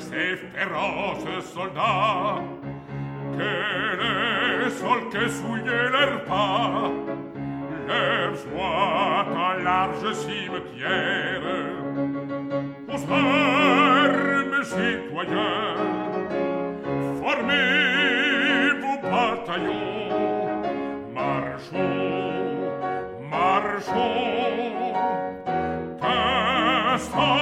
ces féroces soldats, que les sols que souillaient leurs pas, leur soit un large cimetière. Aux armes, citoyens, formez vos bataillons, marchons, marchons, qu'un